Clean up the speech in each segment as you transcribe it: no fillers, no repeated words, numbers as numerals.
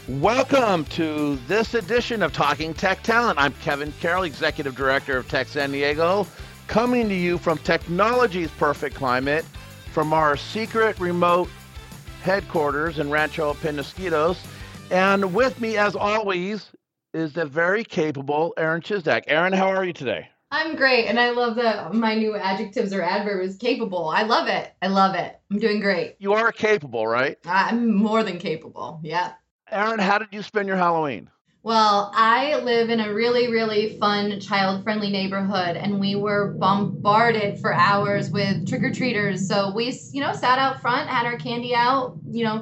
Welcome to this edition of Talking Tech Talent. I'm Kevin Carroll, Executive Director of Tech San Diego, coming to you from technology's perfect climate, from our secret remote headquarters in Rancho Penasquitos. And with me, as always, is the very capable Aaron Chisdak. Aaron, how are you today? I'm great, and I love that my new adjectives or adverb is capable. I love it. I love it. I'm doing great. You are capable, right? I'm more than capable. Yeah. Aaron, how did you spend your Halloween? Well, I live in a really, really fun, child-friendly neighborhood, and we were bombarded for hours with trick-or-treaters. So we, sat out front, had our candy out,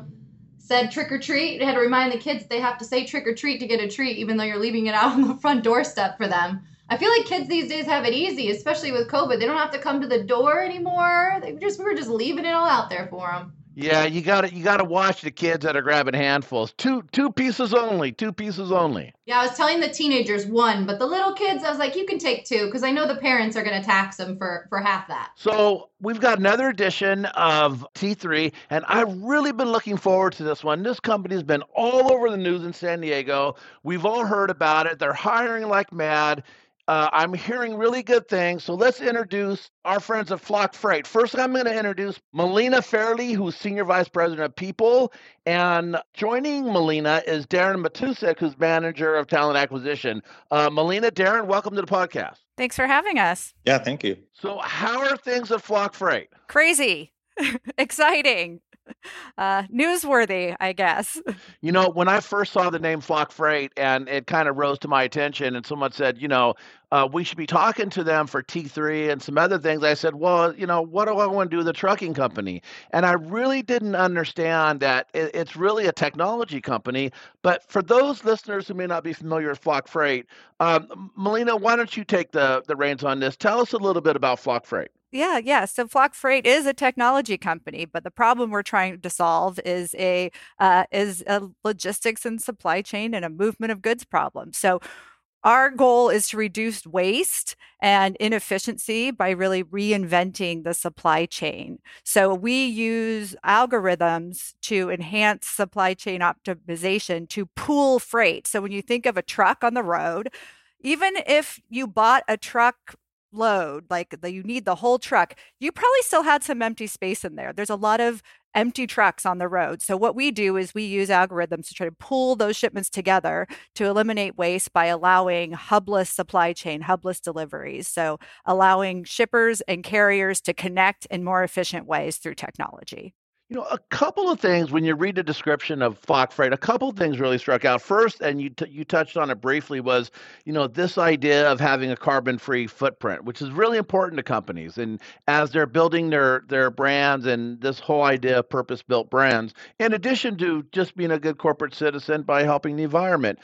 said trick or treat. Had to remind the kids they have to say trick or treat to get a treat, even though you're leaving it out on the front doorstep for them. I feel like kids these days have it easy, especially with COVID. They don't have to come to the door anymore. We were just leaving it all out there for them. Yeah, you got to watch the kids that are grabbing handfuls. Two pieces only. Two pieces only. Yeah, I was telling the teenagers one, but the little kids, I was like, you can take two because I know the parents are going to tax them for half that. So we've got another edition of T3, and I've really been looking forward to this one. This company's been all over the news in San Diego. We've all heard about it. They're hiring like mad. I'm hearing really good things. So let's introduce our friends at Flock Freight. First, I'm going to introduce Melina Fairley, who's Senior Vice President of People. And joining Melina is Darren Matusik, who's Manager of Talent Acquisition. Melina, Darren, welcome to the podcast. Thanks for having us. Yeah, thank you. So how are things at Flock Freight? Crazy, exciting, newsworthy, I guess. You know, when I first saw the name Flock Freight and it kind of rose to my attention and someone said, we should be talking to them for T3 and some other things, I said, well, what do I want to do with a trucking company? And I really didn't understand that it's really a technology company. But for those listeners who may not be familiar with Flock Freight, Melina, why don't you take the reins on this? Tell us a little bit about Flock Freight. Yeah. So Flock Freight is a technology company, but the problem we're trying to solve is a logistics and supply chain and a movement of goods problem. So our goal is to reduce waste and inefficiency by really reinventing the supply chain. So we use algorithms to enhance supply chain optimization to pool freight. So when you think of a truck on the road, even if you bought a truck load, you need the whole truck, you probably still had some empty space in there. There's a lot of empty trucks on the road. So what we do is we use algorithms to try to pull those shipments together to eliminate waste by allowing hubless supply chain, hubless deliveries. So allowing shippers and carriers to connect in more efficient ways through technology. A couple of things when you read the description of Flock Freight, a couple of things really struck out. First, and you touched on it briefly, was this idea of having a carbon-free footprint, which is really important to companies. And as they're building their brands and this whole idea of purpose-built brands, in addition to just being a good corporate citizen by helping the environment.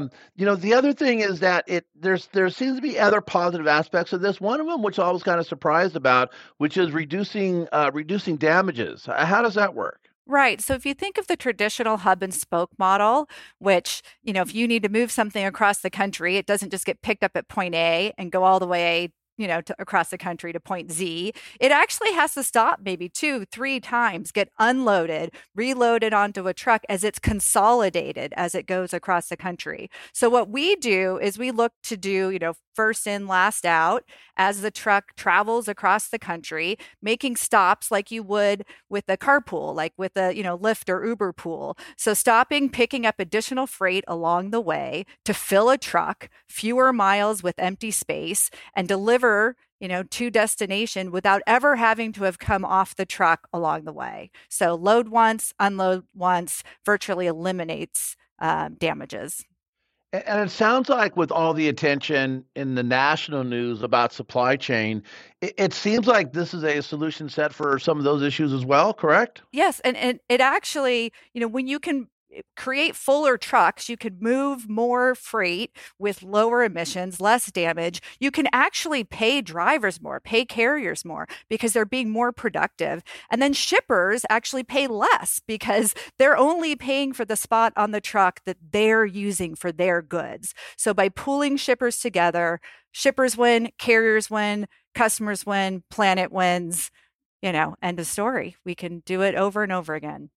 The other thing is that there seems to be other positive aspects of this. One of them, which I was kind of surprised about, which is reducing damages. How does that work? Right. So if you think of the traditional hub and spoke model, which, if you need to move something across the country, it doesn't just get picked up at point A and go all the way across the country to point Z. It actually has to stop maybe 2-3 times, get unloaded, reloaded onto a truck as it's consolidated as it goes across the country. So what we do is we look to do, first in, last out as the truck travels across the country, making stops like you would with a carpool, like with a, Lyft or Uber pool. So stopping, picking up additional freight along the way to fill a truck, fewer miles with empty space, and deliver to destination without ever having to have come off the truck along the way. So load once, unload once, virtually eliminates damages. And it sounds like with all the attention in the national news about supply chain, it seems like this is a solution set for some of those issues as well, correct? Yes. And it actually, when you can create fuller trucks, you could move more freight with lower emissions, less damage. You can actually pay drivers more, pay carriers more because they're being more productive. And then shippers actually pay less because they're only paying for the spot on the truck that they're using for their goods. So by pooling shippers together, shippers win, carriers win, customers win, planet wins, end of story. We can do it over and over again.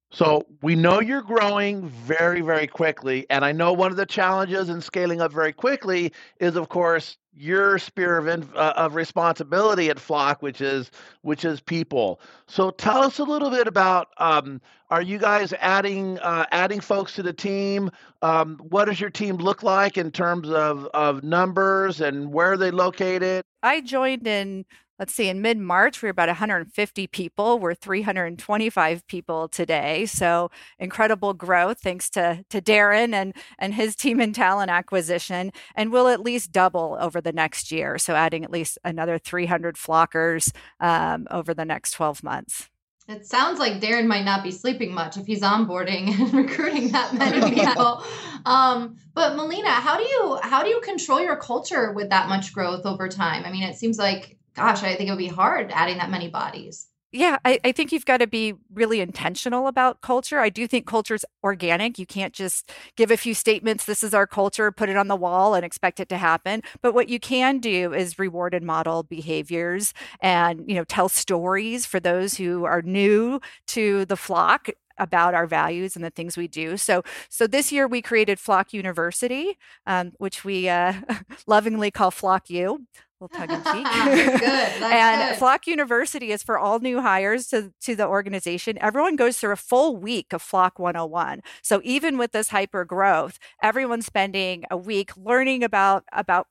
So we know you're growing very, very quickly. And I know one of the challenges in scaling up very quickly is, of course, your sphere of responsibility at Flock, which is people. So tell us a little bit about are you guys adding folks to the team? What does your team look like in terms of numbers and where are they located? I joined in, let's see, in mid-March, we were about 150 people. We're 325 people today. So incredible growth thanks to Darren and his team in talent acquisition. And we'll at least double over the next year. So adding at least another 300 flockers over the next 12 months. It sounds like Darren might not be sleeping much if he's onboarding and recruiting that many people. But Melina, how do you control your culture with that much growth over time? I mean, it seems like, gosh, I think it would be hard adding that many bodies. Yeah, I think you've got to be really intentional about culture. I do think culture's organic. You can't just give a few statements, this is our culture, put it on the wall and expect it to happen. But what you can do is reward and model behaviors and, tell stories for those who are new to the flock about our values and the things we do. So this year we created Flock University, which we lovingly call Flock U. Little tongue in cheek. That's good. And Flock University is for all new hires to the organization. Everyone goes through a full week of Flock 101. So even with this hyper growth, everyone's spending a week learning about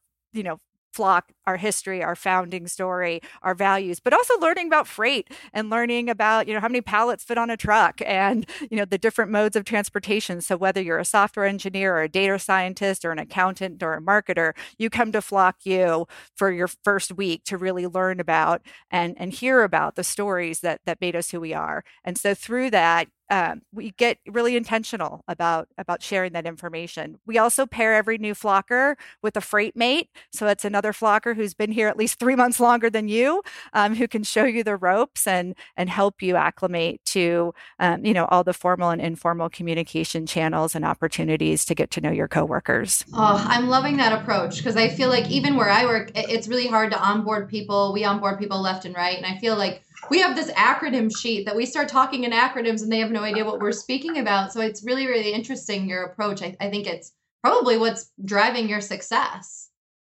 Flock, our history, our founding story, our values, but also learning about freight and learning about, how many pallets fit on a truck and, the different modes of transportation. So whether you're a software engineer or a data scientist or an accountant or a marketer, you come to Flock U for your first week to really learn about and hear about the stories that made us who we are. And so through that, we get really intentional about sharing that information. We also pair every new flocker with a freight mate. So it's another flocker who's been here at least 3 months longer than you, who can show you the ropes and help you acclimate to, all the formal and informal communication channels and opportunities to get to know your coworkers. Oh, I'm loving that approach because I feel like even where I work, it's really hard to onboard people. We onboard people left and right. And I feel like we have this acronym sheet that we start talking in acronyms and they have no idea what we're speaking about. So it's really, really interesting, your approach. I think it's probably what's driving your success.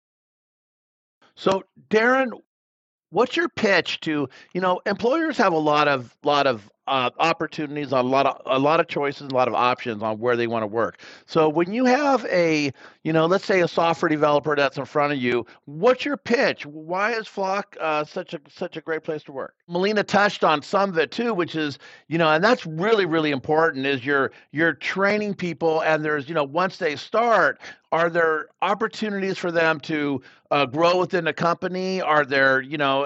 So Darren, what's your pitch to, employers have a lot of opportunities, a lot of choices, a lot of options on where they want to work. So when you have let's say a software developer that's in front of you, what's your pitch? Why is Flock such a great place to work? Melina touched on some of it too, which is, and that's really, really important is you're training people and there's, once they start, are there opportunities for them to grow within the company? Are there,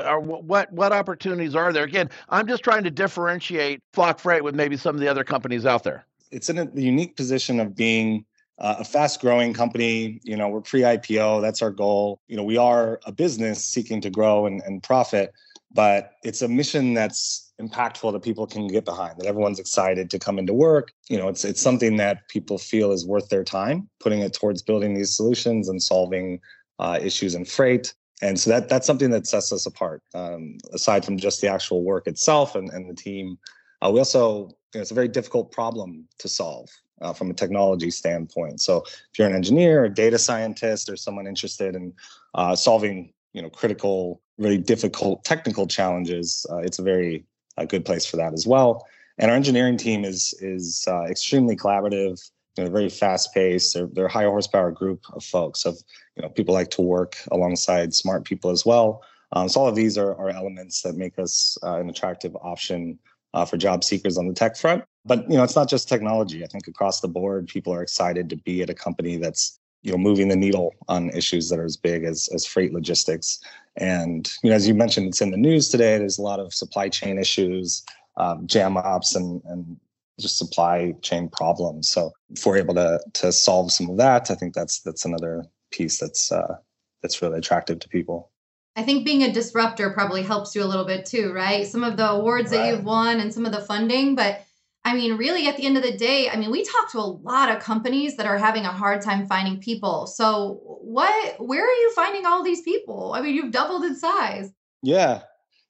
what opportunities are there? Again, I'm just trying to differentiate Flock Freight with maybe some of the other companies out there. It's in the unique position of being a fast-growing company. We're pre-IPO. That's our goal. We are a business seeking to grow and profit, but it's a mission that's impactful that people can get behind, that everyone's excited to come into work. It's something that people feel is worth their time, putting it towards building these solutions and solving issues in freight. And so that's something that sets us apart, aside from just the actual work itself and the team. We also, it's a very difficult problem to solve from a technology standpoint. So if you're an engineer, a data scientist, or someone interested in solving, critical, really difficult technical challenges, it's a very good place for that as well. And our engineering team is extremely collaborative. Very fast paced. They're a high horsepower group of folks. People like to work alongside smart people as well. So all of these are elements that make us an attractive option for job seekers on the tech front. But it's not just technology. I think across the board, people are excited to be at a company that's moving the needle on issues that are as big as freight logistics. And as you mentioned, it's in the news today. There's a lot of supply chain issues, jam ops, and just supply chain problems. So if we're able to solve some of that, I think that's another piece that's really attractive to people. I think being a disruptor probably helps you a little bit too, right? Some of the awards that you've won and some of the funding, but I mean, really at the end of the day, I mean, we talk to a lot of companies that are having a hard time finding people. So where are you finding all these people? I mean, you've doubled in size. Yeah.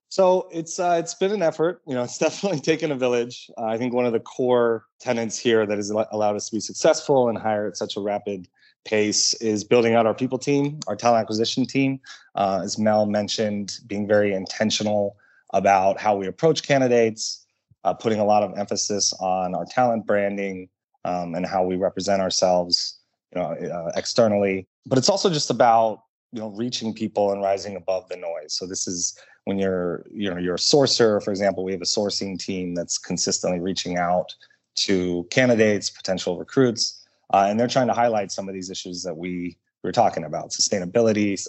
So it's been an effort. It's definitely taken a village. I think one of the core tenets here that has allowed us to be successful and hire at such a rapid pace is building out our people team, our talent acquisition team. As Mel mentioned, being very intentional about how we approach candidates, putting a lot of emphasis on our talent branding and how we represent ourselves, externally. But it's also just about reaching people and rising above the noise. So this is when you're a sourcer, for example. We have a sourcing team that's consistently reaching out to candidates, potential recruits, and they're trying to highlight some of these issues that we were talking about: sustainability,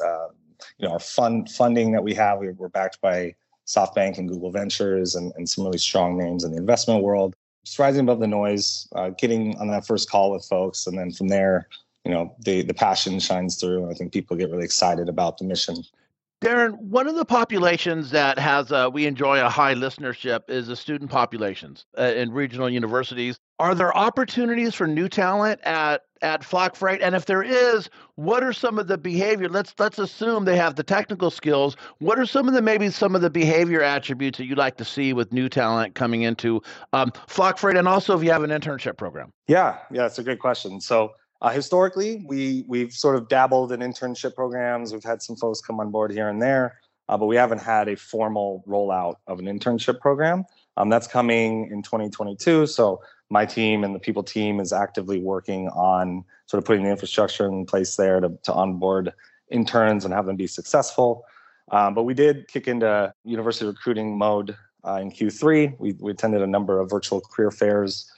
our funding that we have. We're backed by SoftBank and Google Ventures and some really strong names in the investment world. Just rising above the noise, getting on that first call with folks, and then from there, the passion shines through. And I think people get really excited about the mission. Darren, one of the populations that has we enjoy a high listenership is the student populations in regional universities. Are there opportunities for new talent at Flock Freight? And if there is, what are some of the behavior? Let's assume they have the technical skills. What are some of the behavior attributes that you'd like to see with new talent coming into Flock Freight? And also, if you have an internship program. Yeah, it's a great question. So historically, we've sort of dabbled in internship programs. We've had some folks come on board here and there, but we haven't had a formal rollout of an internship program. That's coming in 2022. So my team and the people team is actively working on sort of putting the infrastructure in place there to onboard interns and have them be successful. But we did kick into university recruiting mode in Q3. We attended a number of virtual career fairs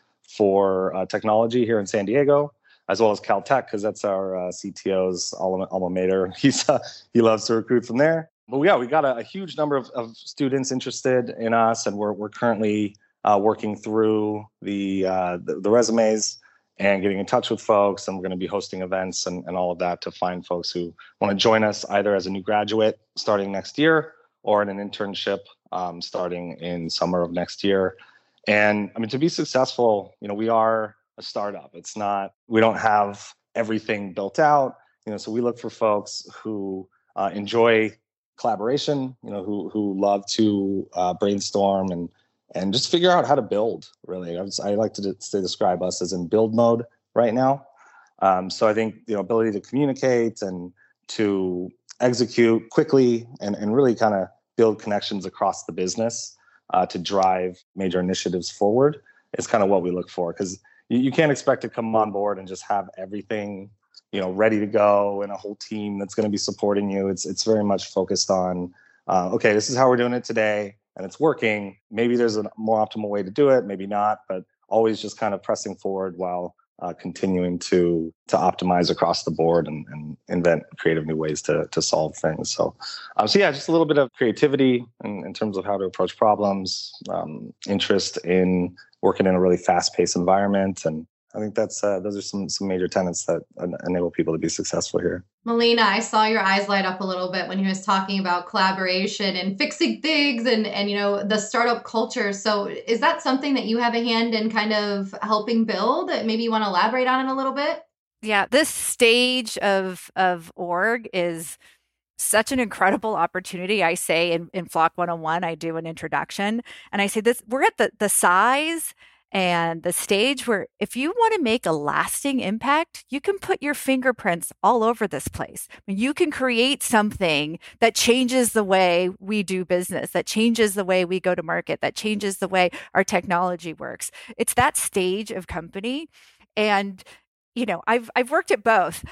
for technology here in San Diego, as well as Caltech, because that's our CTO's alma mater. He loves to recruit from there. But we got a huge number of students interested in us, and we're currently working through the resumes and getting in touch with folks. And we're going to be hosting events and all of that to find folks who want to join us either as a new graduate starting next year or in an internship starting in summer of next year. And I mean, to be successful, we are a startup. We don't have everything built out, so we look for folks who enjoy collaboration, who love to brainstorm and just figure out how to build, really. I like to describe us as in build mode right now. So I think, ability to communicate and to execute quickly and really kind of build connections across the business to drive major initiatives forward is kind of what we look for. Because you can't expect to come on board and just have everything, ready to go and a whole team that's going to be supporting you. It's very much focused on, okay, this is how we're doing it today and it's working. Maybe there's a more optimal way to do it, maybe not, but always just kind of pressing forward while continuing to optimize across the board and invent creative new ways to solve things. So just a little bit of creativity in terms of how to approach problems, interest in working in a really fast-paced environment. And I think that's those are some major tenets that enable people to be successful here. Melina, I saw your eyes light up a little bit when he was talking about collaboration and fixing things and the startup culture. So is that something that you have a hand in kind of helping build? Maybe you want to elaborate on it a little bit? Yeah, this stage of org is such an incredible opportunity. I say in Flock 101, I do an introduction and I say this, we're at the size and the stage where if you want to make a lasting impact, you can put your fingerprints all over this place. I mean, you can create something that changes the way we do business, that changes the way we go to market, that changes the way our technology works. It's that stage of company. And, I've worked at both.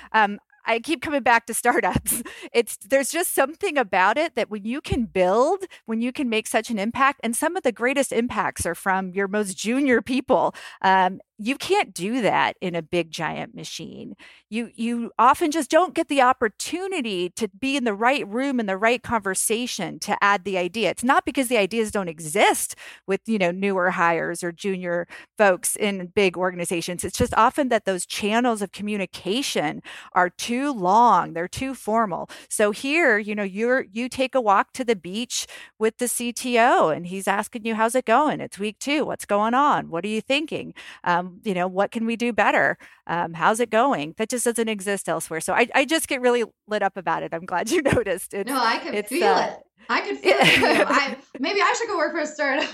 I keep coming back to startups. There's just something about it that when you can build, when you can make such an impact, and some of the greatest impacts are from your most junior people. You can't do that in a big giant machine. You often just don't get the opportunity to be in the right room in the right conversation to add the idea. It's not because the ideas don't exist with newer hires or junior folks in big organizations. It's just often that those channels of communication are too long. They're too formal. So here, you take a walk to the beach with the CTO and he's asking you, how's it going? It's week 2. What's going on? What are you thinking? What can we do better? How's it going? That just doesn't exist elsewhere. So I just get really lit up about it. I'm glad you noticed. No, I can feel it. I could feel it too. Maybe I should go work for a startup.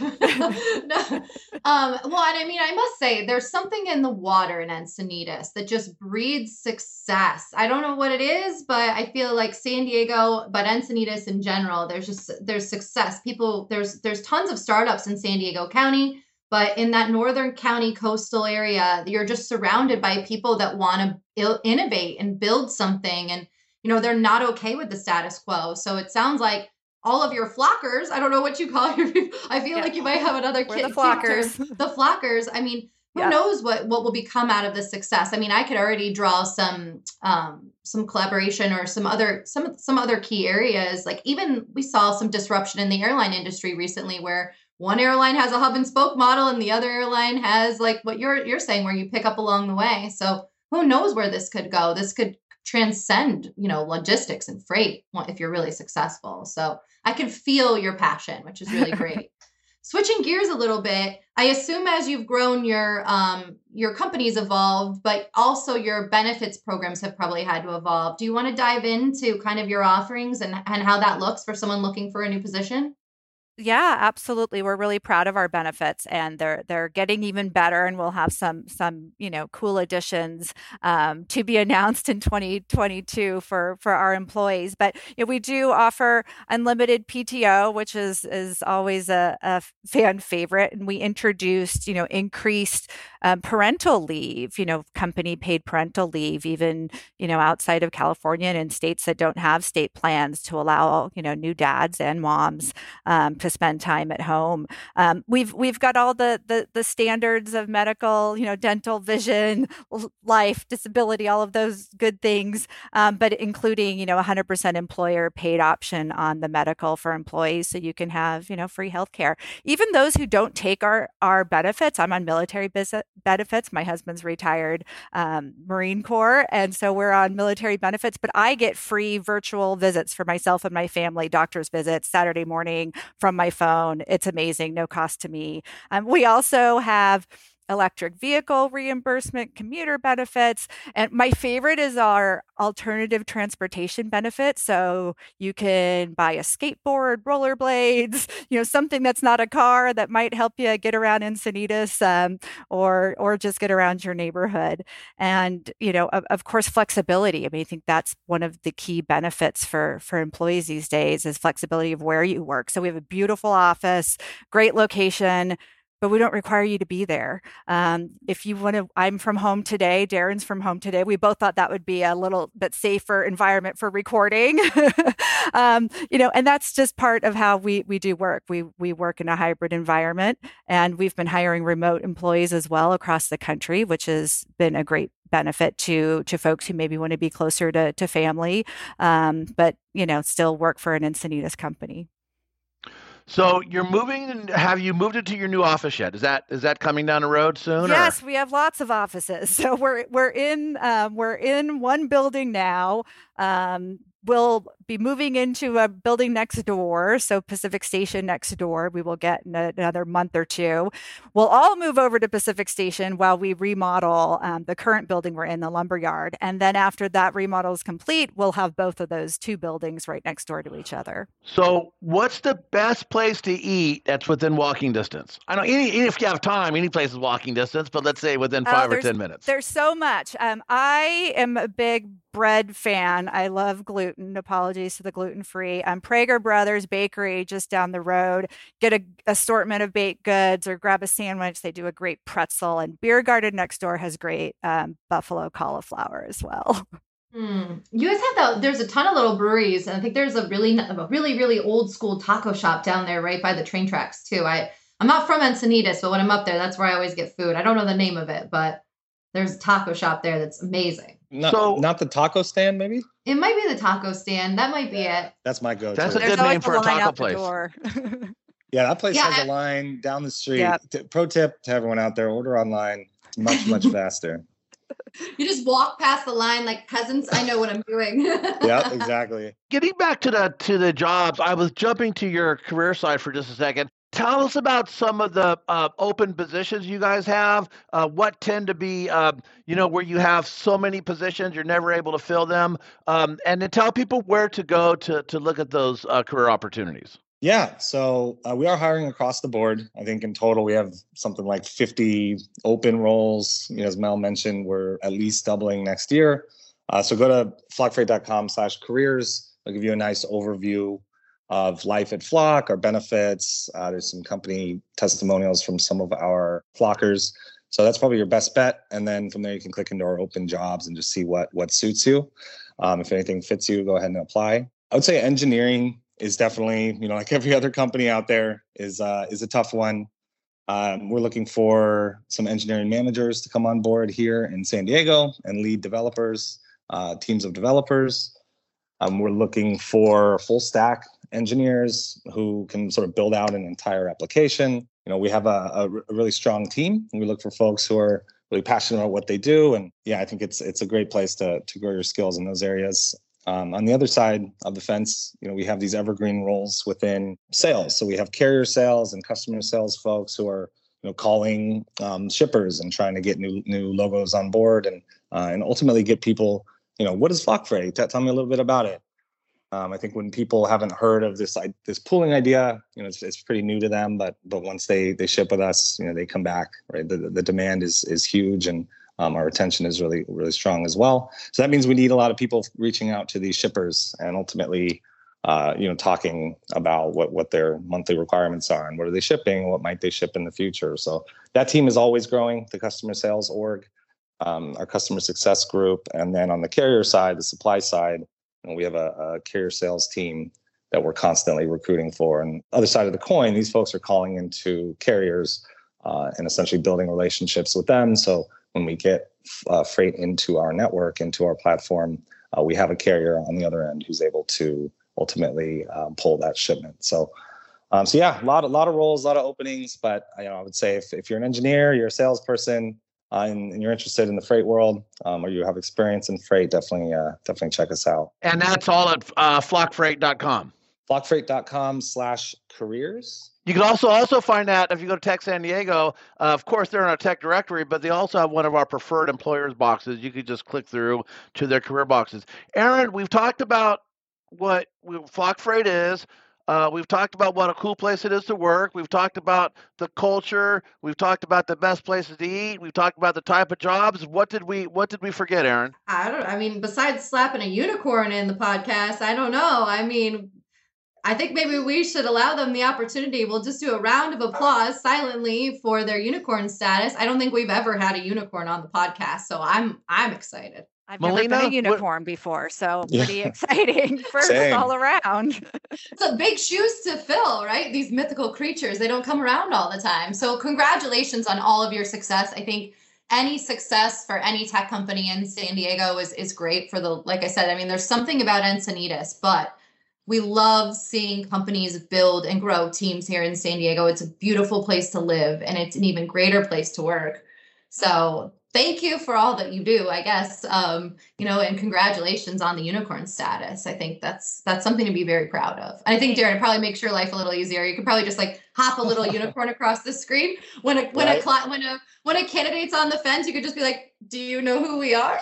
No. Well, and I mean, I must say, there's something in the water in Encinitas that just breeds success. I don't know what it is, but I feel like San Diego, but Encinitas in general, there's success. There's tons of startups in San Diego County, but in that northern county coastal area, you're just surrounded by people that want to innovate and build something, and they're not okay with the status quo. So it sounds like all of your flockers, I don't know what you call your people. I feel like you might have another kid. The flockers. The flockers. I mean, who knows what will become out of this success? I mean, I could already draw some collaboration or some other key areas. Like even we saw some disruption in the airline industry recently, where one airline has a hub and spoke model and the other airline has like what you're saying, where you pick up along the way. So who knows where this could go? This could transcend, logistics and freight if you're really successful. So I can feel your passion, which is really great. Switching gears a little bit, I assume as you've grown, your company's evolved, but also your benefits programs have probably had to evolve. Do you want to dive into kind of your offerings and how that looks for someone looking for a new position? Yeah, absolutely. We're really proud of our benefits, and they're getting even better. And we'll have some cool additions to be announced in 2022 for our employees. But we do offer unlimited PTO, which is always a fan favorite. And we introduced increased parental leave, company paid parental leave, even outside of California and in states that don't have state plans, to allow new dads and moms to spend time at home. We've got all the standards of medical, dental, vision, life, disability, all of those good things, but including 100% employer paid option on the medical for employees, so you can have free healthcare. Even those who don't take our benefits, I'm on military benefits. My husband's retired Marine Corps, and so we're on military benefits. But I get free virtual visits for myself and my family, doctor's visits Saturday morning from my phone. It's amazing, no cost to me. We also have electric vehicle reimbursement, commuter benefits. And my favorite is our alternative transportation benefit. So you can buy a skateboard, rollerblades, something that's not a car that might help you get around Encinitas, or just get around your neighborhood. And, of course, flexibility. I mean, I think that's one of the key benefits for employees these days, is flexibility of where you work. So we have a beautiful office, great location, but we don't require you to be there. If you want to, I'm from home today, Darren's from home today. We both thought that would be a little bit safer environment for recording. And that's just part of how we do work. We work in a hybrid environment, and we've been hiring remote employees as well across the country, which has been a great benefit to folks who maybe want to be closer to family, but still work for an Encinitas company. So you're moving. Have you moved into your new office yet? Is that coming down the road soon? Yes, we have lots of offices. So we're in one building now. We'll be moving into a building next door, so Pacific Station next door. We will get in another month or two. We'll all move over to Pacific Station while we remodel the current building we're in, the lumberyard. And then after that remodel is complete, we'll have both of those two buildings right next door to each other. So what's the best place to eat that's within walking distance? I know if you have time, any place is walking distance, but let's say within 5 or 10 minutes. There's so much. I am a big bread fan. I love gluten. Apologies to the gluten-free. Prager Brothers Bakery just down the road. Get a assortment of baked goods or grab a sandwich. They do a great pretzel. And Beer Garden next door has great buffalo cauliflower as well. You guys have there's a ton of little breweries, and I think there's a really, really old school taco shop down there right by the train tracks too. I'm not from Encinitas, but when I'm up there, that's where I always get food. I don't know the name of it, but there's a taco shop there that's amazing. Not the taco stand, maybe? It might be the taco stand. That might be it. That's my go-to. That's a good name for a taco place. Yeah, that place has a line down the street. Yeah. Pro tip to everyone out there, order online. It's much, much faster. You just walk past the line like peasants. I know what I'm doing. Yeah, exactly. Getting back to the jobs, I was jumping to your career side for just a second. Tell us about some of the open positions you guys have. What tend to be, where you have so many positions, you're never able to fill them. And then tell people where to go to look at those career opportunities. Yeah, so we are hiring across the board. I think in total we have something like 50 open roles. As Mel mentioned, we're at least doubling next year. So go to flockfreight.com/careers. I'll give you a nice overview of life at Flock, our benefits. There's some company testimonials from some of our Flockers. So that's probably your best bet. And then from there, you can click into our open jobs and just see what suits you. If anything fits you, go ahead and apply. I would say engineering is definitely, like every other company out there, is a tough one. We're looking for some engineering managers to come on board here in San Diego and lead developers, teams of developers. We're looking for full stack engineers who can sort of build out an entire application. We have a really strong team, and we look for folks who are really passionate about what they do. And yeah, I think it's a great place to grow your skills in those areas. On the other side of the fence, we have these evergreen roles within sales. So we have carrier sales and customer sales folks who are, calling shippers and trying to get new logos on board and ultimately get people, what is Flock Freight? Tell me a little bit about it. I think when people haven't heard of this pooling idea, it's pretty new to them. But once they ship with us, they come back. Right, the demand is huge, and our retention is really, really strong as well. So that means we need a lot of people reaching out to these shippers and ultimately, talking about what their monthly requirements are and what are they shipping, what might they ship in the future. So that team is always growing, the customer sales org, our customer success group. And then on the carrier side, the supply side, we have a carrier sales team that we're constantly recruiting for. And other side of the coin, these folks are calling into carriers and essentially building relationships with them. So when we get freight into our network, into our platform, we have a carrier on the other end who's able to ultimately pull that shipment. So yeah, a lot of roles, a lot of openings. But I would say if you're an engineer, you're a salesperson, and you're interested in the freight world, or you have experience in freight, definitely check us out. And that's all at flockfreight.com. Flockfreight.com/careers. You can also find that if you go to Tech San Diego. Of course, they're in our tech directory, but they also have one of our preferred employers boxes. You could just click through to their career boxes. Aaron, we've talked about what Flock Freight is. We've talked about what a cool place it is to work. We've talked about the culture. We've talked about the best places to eat. We've talked about the type of jobs. What did we forget, Aaron? Besides slapping a unicorn in the podcast, I don't know. I think maybe we should allow them the opportunity. We'll just do a round of applause silently for their unicorn status. I don't think we've ever had a unicorn on the podcast, so I'm excited. I've never been a unicorn before, so pretty exciting first all around. It's a big shoes to fill, right? These mythical creatures, they don't come around all the time. So congratulations on all of your success. I think any success for any tech company in San Diego is great like I said, there's something about Encinitas, but we love seeing companies build and grow teams here in San Diego. It's a beautiful place to live, and it's an even greater place to work. So thank you for all that you do, I guess, and congratulations on the unicorn status. I think that's something to be very proud of. And I think, Darren, it probably makes your life a little easier. You could probably just hop a little unicorn across the screen. When a candidate's on the fence, you could just be like, do you know who we are?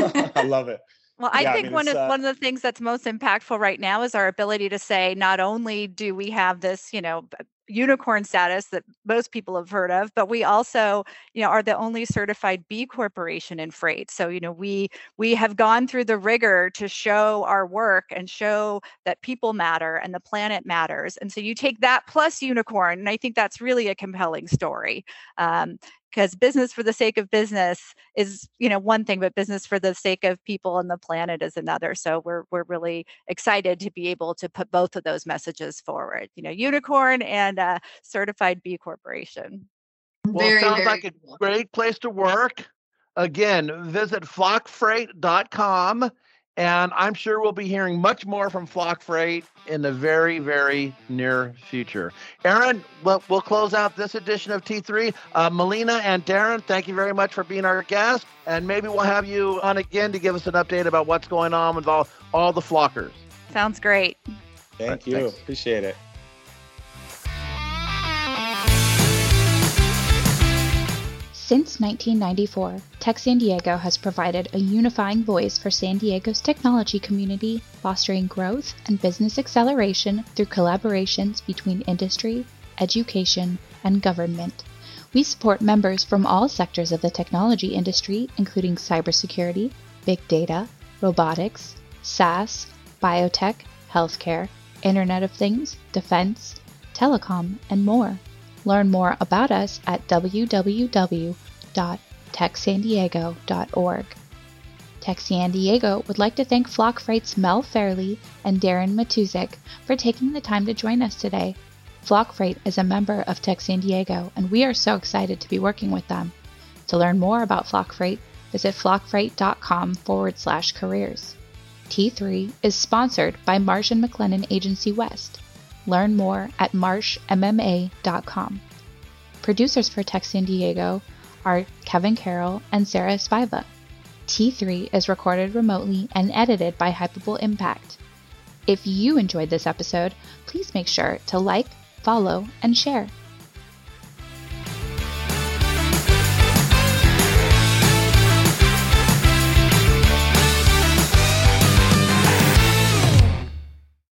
I love it. Well, I think one of the things that's most impactful right now is our ability to say, not only do we have this, unicorn status that most people have heard of, but we also, are the only certified B Corporation in freight. So, we have gone through the rigor to show our work and show that people matter and the planet matters. And so you take that plus unicorn, and I think that's really a compelling story. Because business for the sake of business is, one thing, but business for the sake of people and the planet is another. So we're really excited to be able to put both of those messages forward. Unicorn and certified B Corporation. Well, it sounds like a great place to work. Again, visit flockfreight.com. And I'm sure we'll be hearing much more from Flock Freight in the very, very near future. Aaron, we'll close out this edition of T3. Melina and Darren, thank you very much for being our guest. And maybe we'll have you on again to give us an update about what's going on with all the Flockers. Sounds great. Thank you. Thanks. Appreciate it. Since 1994, Tech San Diego has provided a unifying voice for San Diego's technology community, fostering growth and business acceleration through collaborations between industry, education, and government. We support members from all sectors of the technology industry, including cybersecurity, big data, robotics, SaaS, biotech, healthcare, Internet of Things, defense, telecom, and more. Learn more about us at www.techsandiego.org. Tech San Diego would like to thank Flock Freight's Mel Fairley and Darren Matuzik for taking the time to join us today. Flock Freight is a member of Tech San Diego, and we are so excited to be working with them. To learn more about Flock Freight, visit flockfreight.com/careers. T3 is sponsored by Marsh & McLennan Agency West. Learn more at marshmma.com. Producers for Tech San Diego are Kevin Carroll and Sarah Spiva. T3 is recorded remotely and edited by Hypable Impact. If you enjoyed this episode, please make sure to like, follow, and share.